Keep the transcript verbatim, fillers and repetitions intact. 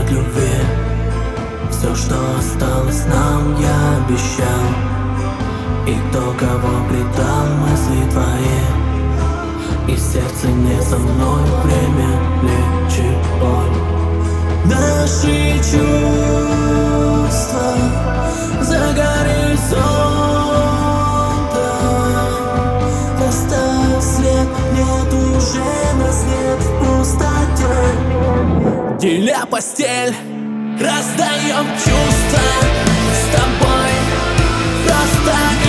от любви. Все, что осталось нам, я обещал. И кто кого предал, мысли твои. И сердце не со мной, время лечит боль. Наши чувства за горизонтом. Оставь след, нет уже нас нет в пустоте. Деля постель, раздаем чувства с тобой. Просто